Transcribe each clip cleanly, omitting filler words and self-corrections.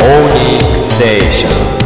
Onyx Station。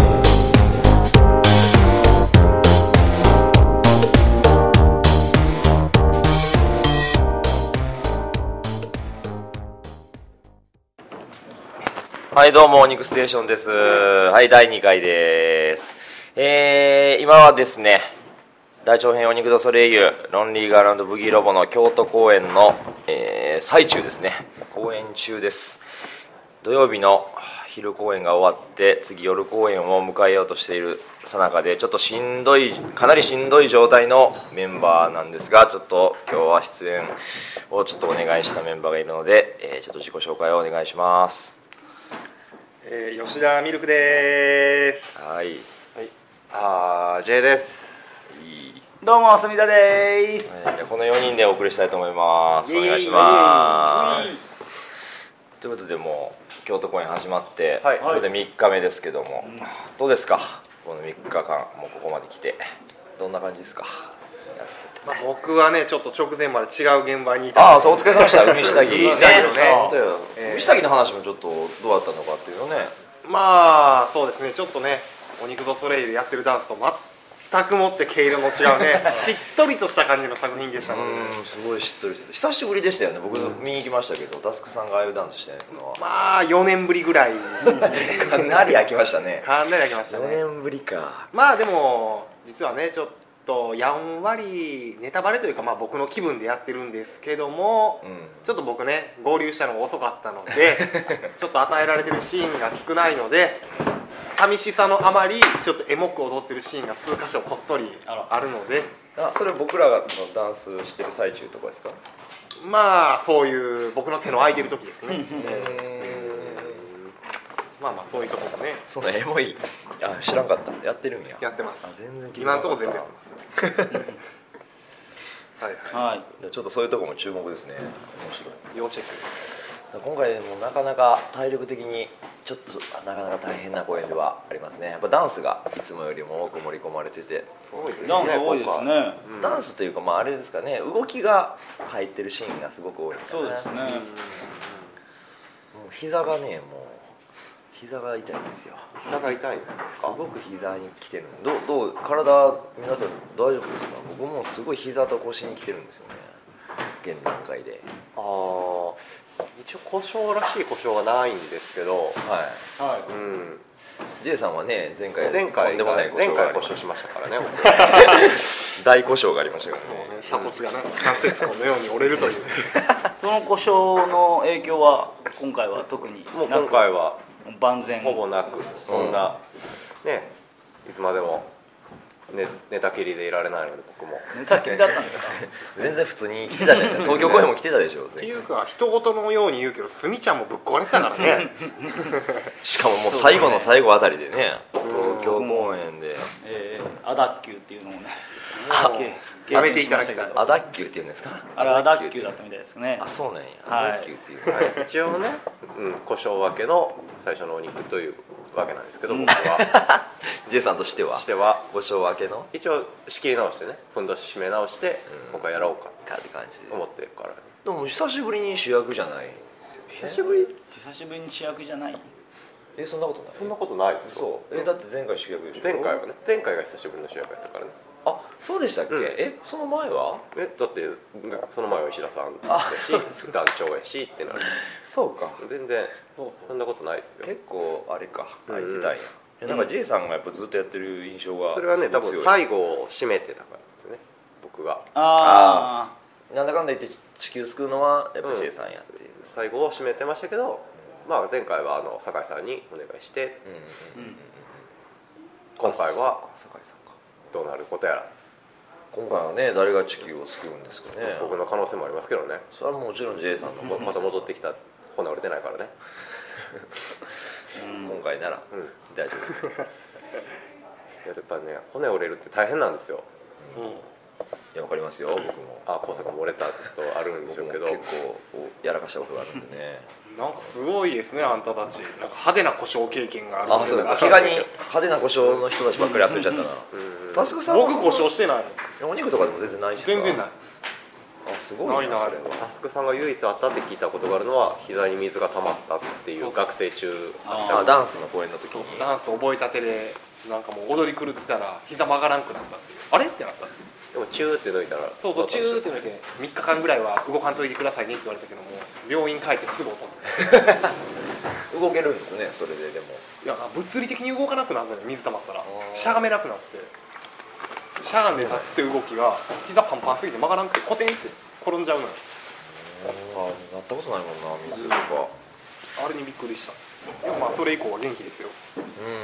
はいどうも、オニクステーションです。はい、第2回です。今はですね、大長編お肉とソレイユロンリーガーランドブギーロボの京都公演の、最中ですね。公演中です。土曜日の昼公演が終わって次夜公演を迎えようとしている最中で、ちょっとかなりしんどい状態のメンバーなんですが、ちょっと今日は出演をちょっとお願いしたメンバーがいるので、ちょっと自己紹介をお願いします。 吉田ミルクです。 はい、 J です。 どうも隅田です。 この4人でお送りしたいと思います。お願いします。ということで、もう京都公演始まって、これで3日目ですけども、どうですか、この3日間もうここまで来てどんな感じですか？ 僕はね、ちょっと直前まで違う現場にいた。 お疲れ様でした。海下着海下着のね、 海下着の話もちょっとどうだったのかっていうのね。 そうですね、ちょっとね、お肉とソレイユでやってるダンスと全くもって毛色の違うねしっとりとした感じの作品でしたので、 すごいしっとりしてて久しぶりでしたよね。僕見に行きましたけど、タスクさんがああいうダンスしてね、この 4年ぶりぐらいかなり飽きましたね。 かなり飽きましたね。 4年ぶりか。 でも実はね、ちょっとやんわりネタバレというか、僕の気分でやってるんですけども、ちょっと僕ね、合流したのが遅かったのでちょっと与えられてるシーンが少ないので、寂しさのあまりちょっとエモく踊ってるシーンが数箇所こっそりあるので、 それ僕らがダンスしてる最中とかですか？ そういう僕の手の空いてる時ですね。そういうところね。 そのエモい、知らんかった。やってるんや。 やってます。 全然今のところ全部やってますはい。 ちょっとそういうところも注目ですね。面白い。 要チェックです。 今回もなかなか体力的にちょっとなかなか大変な公演ではありますね。やっぱダンスがいつもよりも多く盛り込まれてて、 ダンス多いですね。 ダンスというか、あれですかね、動きが入ってるシーンがすごく多いですね。 そうですね。 もう膝がね、膝が痛いんですよ。 膝が痛いんですか？ すごく膝に来てる。どう体皆さん大丈夫ですか？僕もすごい膝と腰に来てるんですよね、現段階で。 一応故障らしい故障がないんですけど、 J さんはね、前回とんでもない故障しましたからね大故障がありましたからね。 鎖骨が関節痕のように折れるというその故障の影響は今回は特になく、 もう今回は万全ほぼなく、そんな、ね、いつまでも寝たきりでいられないので、僕も寝たきりだったんですか？ 全然普通に来てたじゃない東京公演も来てたでしょ。 っていうか、人事のように言うけど、スミちゃんもぶっ壊れてたからねしかももう最後の最後あたりでね、東京公演でアダッキューっていうのをね、 やめていただきたい。 アダッキューっていうんですか？ あれアダッキューだったみたいですね。 そうなんや。アダッキューっていう、 一応ね、故障分けの最初のお肉というわけなんですけど、僕は J さんとしては故障分けの一応仕切り直してね、ふんどし締め直して今回やろうかって感じで思ってるから。 でも久しぶりに主役じゃないですよね。 久しぶりに主役じゃない。 そんなことない。 そんなことないです。 そうだって前回主役でしょ。 前回が久しぶりの主役やったからね。 そうでしたっけ？その前は？ だってその前は石田さんだし、団長やしってなる。 そうか。 全然そんなことないですよ。 結構あれか、空いてたんや。なんか J さんがやっぱずっとやってる印象が。 それはね、多分最後を締めてたからですね、僕が。 なんだかんだ言って地球救うのはやっぱ J さんやっていう。 最後を締めてましたけど、前回は酒井さんにお願いして、今回は酒井さんか。 どうなることやら。 今回はね、誰が地球を救うんですかね。 僕の可能性もありますけどね。 それはもちろん J さんのまた戻ってきた骨折れてないからね今回なら大丈夫やっぱね、骨折れるって大変なんですよ。 いや、わかりますよ、僕も。 工作も折れたことあるんでしょうけど、 結構やらかしたことがあるんでねなんかすごいですね、あんたたち。なんか派手な故障経験がある。 そうだ、怪我に派手な故障の人たちばっかり集めちゃったな。タスクさんは僕故障してない。 お肉とかでも全然ないし。 全然ない。 すごいな。それはタスクさんが唯一あったって聞いたことがあるのは膝に水が溜まったっていう学生中ダンスの公演の時にダンス覚えたてでなんかもう踊り狂ってたら膝曲がらんくなったっていう、あれってなったっていう。 でもチューって抜いたらそうチューって抜いて3日間ぐらいは動かんといてくださいねって言われたけども、病院帰ってすぐ音動けるんですね。それででもいや物理的に動かなくなるのよ、水溜まったらしゃがめなくなって、しゃがんで立つって動きが膝パンパンすぎて曲がらんくてコテンって転んじゃうのよ。 なったことないもんな、水とか。 あれにびっくりした。でもまあそれ以降は元気ですよ。 や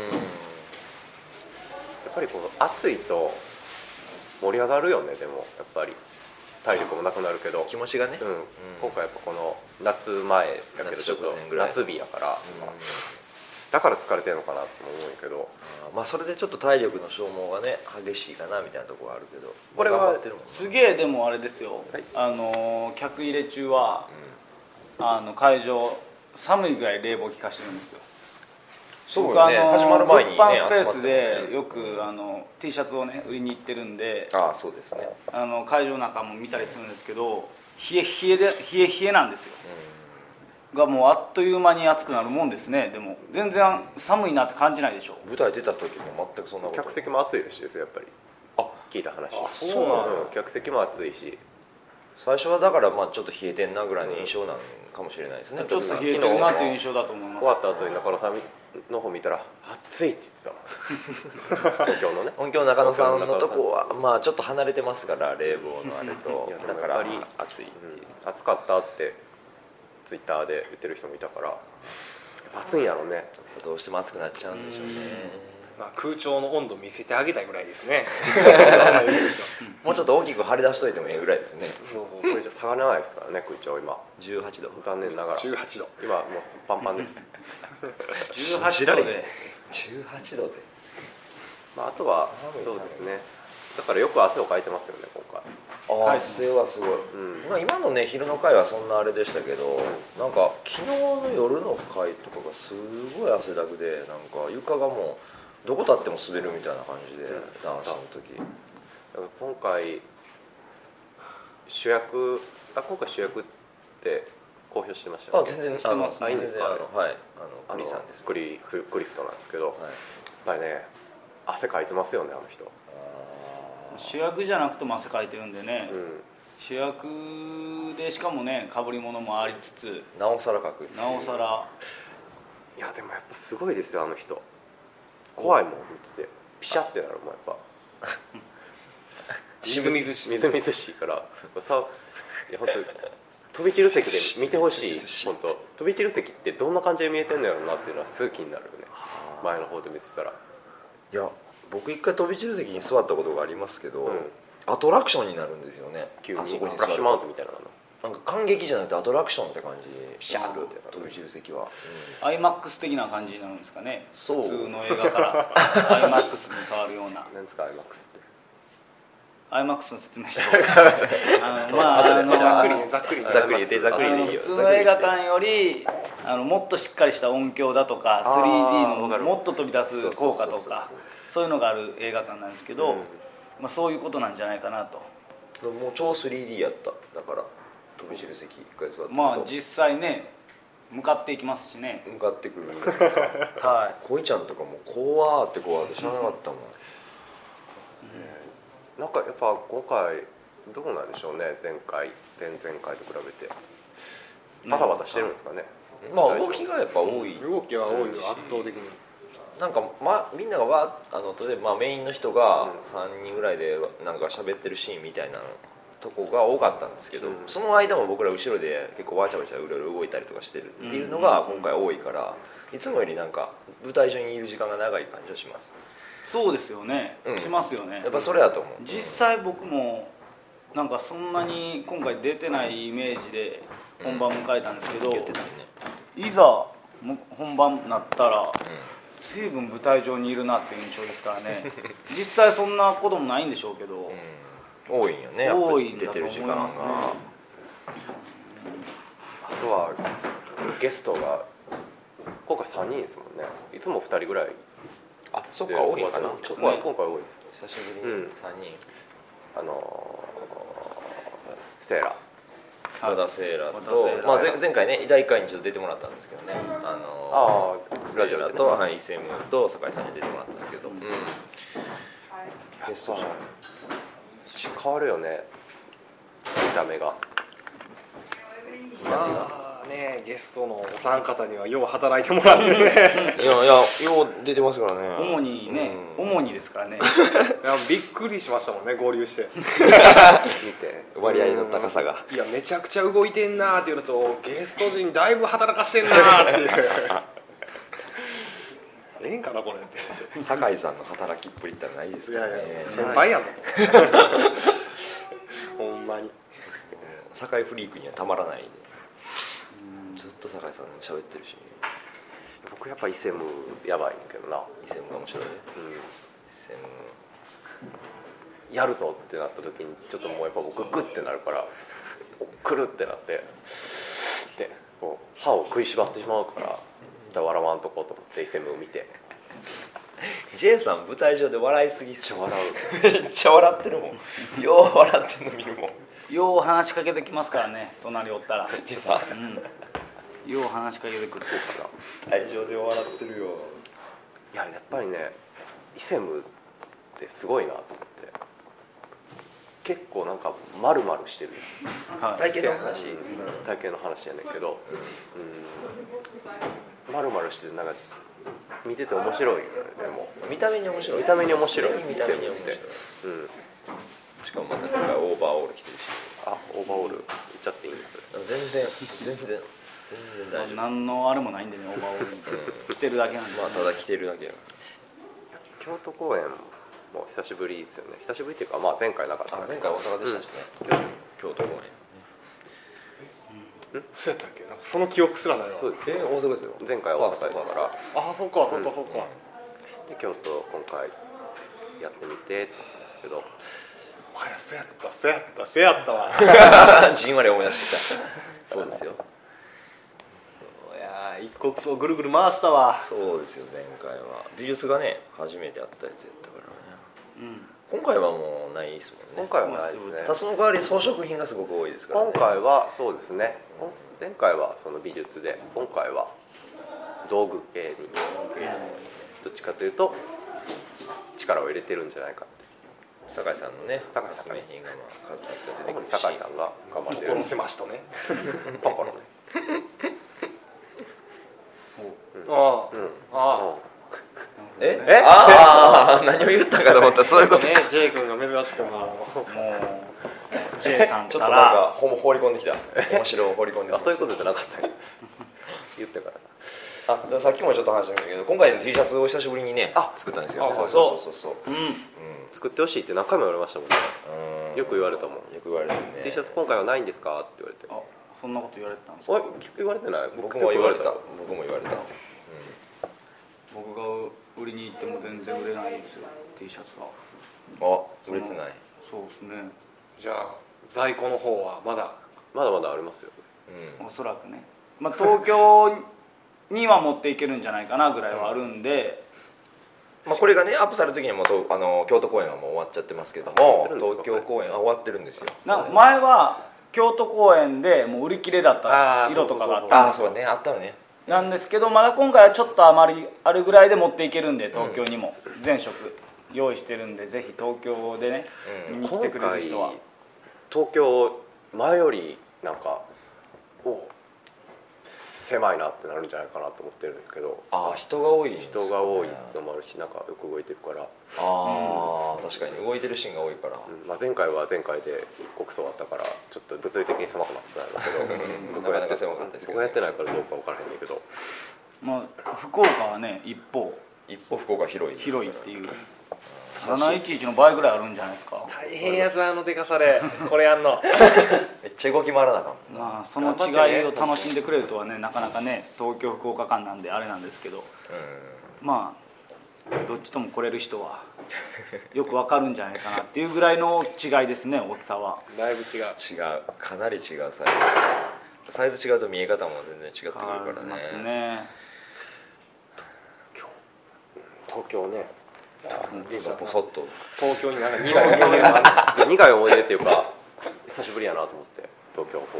っぱりこう暑いと盛り上がるよね。でもやっぱり体力もなくなるけど気持ちがね、 今回やっぱこの夏前やけどちょっと夏日やから、だから疲れてるのかなと思うんやけど、 まあそれでちょっと体力の消耗がね激しいかなみたいなところはあるけど、 これはすげえでもあれですよ、客入れ中は、会場寒いぐらい冷房効かしてるんですよ。 そうよね、始まる前にね物販スペース集でよくT シャツをね売りに行ってるんで、 そうですね、 会場の中も見たりするんですけど、冷え冷えなんですよ、がもうあっという間に暑くなるもんですね。でも全然寒いなって感じないでしょ。 舞台出た時も全くそんなこと。 客席も暑いですよやっぱり。聞いた話。 そうなの。 客席も暑いし、 最初はだからまあちょっと冷えてんなぐらいの印象なのかもしれないですね。 ちょっと冷えてるなという印象だと思います。 終わった後に中野さんの方見たら暑いって言ってた音響のね、 音響中野さんのとこはまあちょっと離れてますから、冷房のあれとだから暑いっていう、 暑かったってツイッターで言ってる人もいたから、やっぱ暑いんやろうね。 どうしても暑くなっちゃうんでしょうね。 まあ、空調の温度見せてあげたいぐらいですねもうちょっと大きく張り出しといてもいいぐらいですね。 これじゃ下がらないですからね、空調今 18度、 残念ながら 18度今もうパンパンです 18度で 18度で、 あとはそうですね、だからよく汗をかいてますよね今回。 汗はすごい、まあ、今のね昼の回はそんなあれでしたけど、なんか昨日の夜の回とかがすごい汗だくで、なんか床がもうどこ立っても滑るみたいな感じで、ダンスの時だから今回主役って公表してましたよね。 全然してますね。 いいんですか。 はいクリさんです。 クリフトなんですけど、やっぱりね汗かいてますよねあの人。 主役じゃなくても汗かいてるんでね、主役でしかもね被り物もありつつなおさらかく、 なおさら。 いやでもやっぱすごいですよあの人。怖いもん見ててピシャってなるもんやっぱみずみずしいみずみずしいからさ、いや本当飛び散る席で見てほしい。本当飛び散る席ってどんな感じで見えてんのやろうなっていうのはすごい気になるよね、前の方で見てたら。 いや僕一回飛び散る席に座ったことがありますけど、アトラクションになるんですよね。 急にあそこにスプラッシュマウントみたいなの。 なんか感激じゃなくてアトラクションって感じピシャーって飛び散る席は、 IMAX 的な感じになるんですかね。 そう普通の映画から IMAX に変わるような。 なんですか IMAX って。 IMAX の説明してざっくりざっくり言ってざっくりでいいよ。 普通の映画館よりもっとしっかりした音響だとか 3D のもっと飛び出す効果とかそういうのがある映画館なんですけど、まあ、そういうことなんじゃないかなと。 もう超 3D やった。だから飛び散る席一回座って、 まあ実際ね向かっていきますしね。 向かってくるはい恋ちゃんとかも怖ーって怖ーって知らなかったもん。 なんかやっぱ今回どうなんでしょうね、前々回と比べてバタバタしてるんですかね。 まあ動きがやっぱ多い、 動きは多いよ圧倒的に。 なんか、みんなが例えばメインの人が3人ぐらいでなんか喋ってるシーンみたいなとこが多かったんですけど、その間も僕ら後ろで結構わちゃわちゃいろいろ動いたりとかしてるっていうのが今回多いから、いつもよりなんか舞台上にいる時間が長い感じはします。 そうですよね、しますよね。 やっぱそれだと思う。 実際僕もなんかそんなに今回出てないイメージで本番迎えたんですけど、いざ本番になったら随分舞台上にいるなっていう印象ですからね実際そんなこともないんでしょうけど、 多いんよね、やっぱり出てる時間が。 ね、 あとはゲストが今回3人ですもんね。いつも2人ぐらい。 そっか多いかな。 今回多いです。 久しぶりに3人。 セーラ和田セイラ和田セイラと、前回ね第1回にちょっと出てもらったんですけどね、 ラジオでねセイラと、はい、イセムと酒井さんに出てもらったんですけど、ゲストじゃん変わるよね、見た目が。 まあね、ゲストのお三方にはよう働いてもらってねいやよう出てますからね。 主にね、主にですからね。 いやびっくりしましたもんね、合流して見て割合の高さが。 いやめちゃくちゃ動いてんなーっていうのと、ゲスト陣だいぶ働かしてんなーっていうええんかなこれって酒井さんの働きっぷりってないですからね。 先輩やぞほんまに酒井フリークにはたまらないで、ずっと酒井さん喋ってるし。 僕やっぱイセムやばいんだけどな。 イセムが面白いね。イセムやるぞってなった時にちょっともうやっぱ僕グッてなるからくるってなってでこう歯を食いしばってしまうから笑わんとこうと思ってイセムを見て。 J さん舞台上で笑いすぎっすよ。 笑めっちゃ笑ってるもん。よう笑ってんの見るもん。 よう話しかけてきますからね、隣おったら。 J さん、 よう話しかけてくる舞台上で笑ってるよ。 いややっぱりねイセムってすごいなと思って、結構なんか丸々してる、 体型の話、 体型の話やねんけど、丸々しててなんか見てて面白いよね。でも見た目に面白い。 見た目に面白い。 見た目に面白い。しかもまたなんかオーバーオール着てるし。 あ、オーバーオール言っちゃっていいんです。 全然大丈夫。 何のあれもないんでね、オーバーオールに着てるだけなんで。 まあただ着てるだけや。 京都公演も久しぶりですよね。久しぶりっていうか、まあ前回なかった。 前回大阪でしたしね。京都公演。 そうやったっけ、なんかその記憶すらないわ。 そうです。 大阪ですよ。 前回は大阪ですから。 あ、そっかそっかそっか。 で京都今回やってみてって言うんですけど、 そうやったわじんわり思い出してきた。そうですよ。 いや一国をぐるぐる回したわ。 そうですよ。前回は美術がね初めてやったやつやったからね。今回はもうないですもんね。 今回はないですね。 ただその代わり装飾品がすごく多いですからね。 今回はそうですね。前回はその美術で、今回は道具系にどっちかというと力を入れてるんじゃないかって。 酒井さんのね、 酒井さん発明品が数々出てくるし、 酒井さんが頑張ってるこの狭しとねところね。 何を言ったかと思ったらそういうことね。J 君が珍しくもう J さんちょっとなんからか放り込んできた。面白い放り込んできた。 そういうことじゃなかった言ったからな。 さっきもちょっと話しましたけど、今回の T シャツを久しぶりにね作ったんですよ。そう作ってほしいって何回も言われましたもんね。よく言われたもん。 よく言われてね。 T シャツ今回はないんですかって言われて。 あ、そんなこと言われてたんですか。 言われてない。 僕も言われた。 僕が売りに行っても全然売れないんですよ、 T シャツが。 売れてない。 そうですね。 じゃあ在庫の方はまだまだありますよ。 おそらくね、まあ、東京には持っていけるんじゃないかなぐらいはあるんで、 これがねアップされる時にはもう京都公演はもう終わっちゃってますけども、東京公演は終わってるんですよ。 前は京都公演でもう売り切れだった色とかがあったんですよ。 そうね、あったのね。 なんですけど、まだ今回はちょっと余りあるぐらいで持っていけるんで、東京にも全色用意してるんで、ぜひ東京でね見に来てくれる人は。 東京前よりなんか狭いなってなるんじゃないかなと思ってるんだけど。 人が多いのもあるし、なんかよく動いてるから。 確かに動いてるシーンが多いから。 前回は前回で国葬あったからちょっと物理的に狭くなってたんだけどなかなか狭かったですけど、 僕はやってないからどうか分からへんねんけど、 福岡はね一方福岡広いっていう711の倍ぐらいあるんじゃないですか。 大変やつ、あのでかさでこれやんのめっちゃ動き回らなあかん。 その違いを楽しんでくれるとはね、なかなかね、東京福岡間なんであれなんですけど、どっちとも来れる人はよくわかるんじゃないかなっていうぐらいの違いですね、大きさは。 だいぶ違う。 かなり違うサイズ違うと見え方も全然違ってくるからね。 東京ね、 今ポソッと東京になんか苦い思い出がある。 苦い思い出っていうか久しぶりやなと思って東京公演。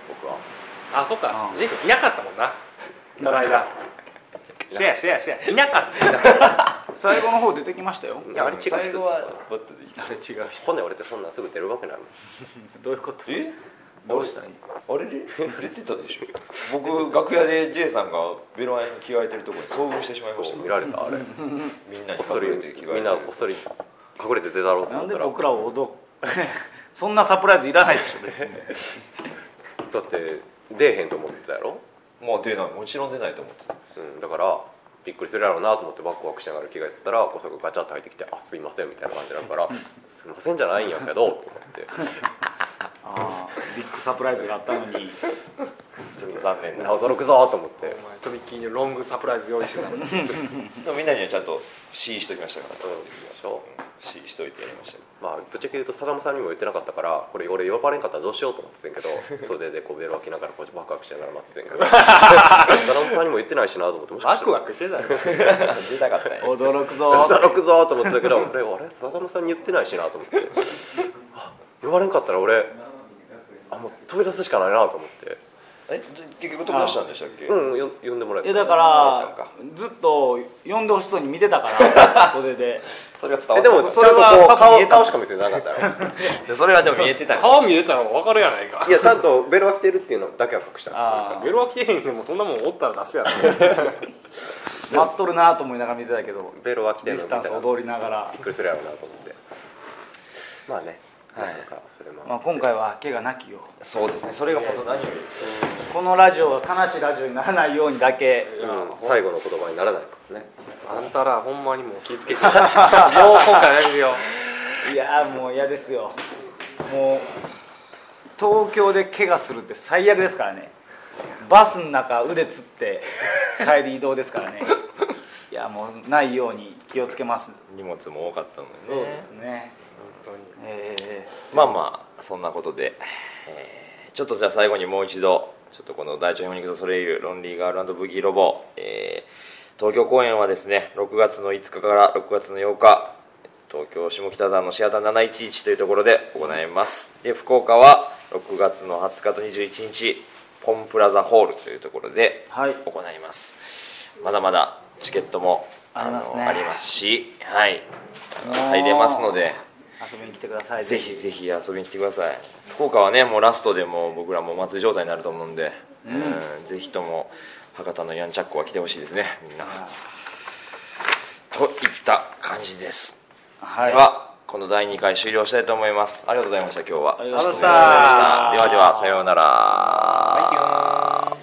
僕は。 あ、そっか、 うんジェイ君いなかったもんなこの間。せやいなかった最後の方出てきましたよ。 いやあれ違う人最後はバッとできた。 あれ違う人。 骨折れてそんなんすぐ出るわけないもん。 どういうこと？ えどうしたらいい？ あれで出てたでしょ。僕楽屋で J さんがベロアイに着替えてるところに遭遇してしまいました。 そう見られたあれ。 みんなにこっそり隠れて着替えてる。 みんなこっそり隠れて出たろうとなんで思ったら。 僕らをそんなサプライズいらないでしょ別に。 だって出えへんと思ってたやろ。 もう出ない、もちろん出ないと思ってた。 だからびっくりするやろうなと思ってバックワクしながら着替えてたら小坂がガチャッと入ってきて「あすいません」みたいな感じだから「すいませんじゃないんやけど」と思ってああ、ビッグサプライズがあったのに。 ちょっと残念みんな。 な驚くぞと思ってお前とびっきりのロングサプライズ用意してたもん。 でもみんなにはちゃんと C しときましたから。 でしょ。 C しといてやりました。 まあぶっちゃけ言うとサダムさんにも言ってなかったからこれ俺呼ばれんかったらどうしようと思ってたんやけど袖でこうベロ開きながらこうバクバクしながら待ってたんやけどサダムさんにも言ってないしなと思ってもしかワクしたらワクしてたよ。 出たかったね。 驚くぞ。 驚くぞと思ってたけど俺あれサダムさんに言ってないしなと思ってあ呼ばれんかったら俺もう飛び出すしかないなと思ってえ、じゃ結局飛び出したんでしたっけ？ 呼んでもらえただからずっと呼んでほしそうに見てたから袖で。 それが伝わってでもちゃんとそれはこうパッと見えた顔しか見せてなかったよでそれはでも見えてた。 顔見えたら分かるやないか。 いやちゃんとベルは着てるっていうのだけは隠したあベロは消えへんでもそんなもんおったら出すやろ。 あ、待っとるなと思いながら見てたけど、 ベルは着てディスタンスるのみたいな踊りながらびっ。くりするやろうなと思ってまあねはいなんかそれもまあ今回は怪我なきよ。 そうですね。それが本当何より。 このラジオが悲しいラジオにならないようにだけ。 最後の言葉にならないからねあんたらほんまにもう気ぃつけて。もう今回やめるよ。 いやーもう嫌ですよ。もう東京で怪我するって最悪ですからね。バスの中腕つって帰り移動ですからね。いやもうないように気をつけます。 荷物も多かったのでね。 そうですね。 本当に。 まあまあそんなことで、ちょっとじゃあ最後にもう一度ちょっとこの大腸ヒョニクとソレイユロンリーガール&ブギーロボ、東京公演はですね6月の5日から6月の8日東京下北沢のシアター711というところで行います。で福岡は6月の20日と21日ポンプラザホールというところではい行います。まだまだチケットもありますねありますし、はい、入れますので遊びに来てください。 ぜひぜひ遊びに来てください。福岡はねもうラストでもう僕らもお祭り状態になると思うんで、ぜひとも博多のヤンチャックは来てほしいですねみんな。といった感じです。 はい。 ではこの第2回終了したいと思います。ありがとうございました今日は。 ありがとうございましたではではさようなら。 バイキューン。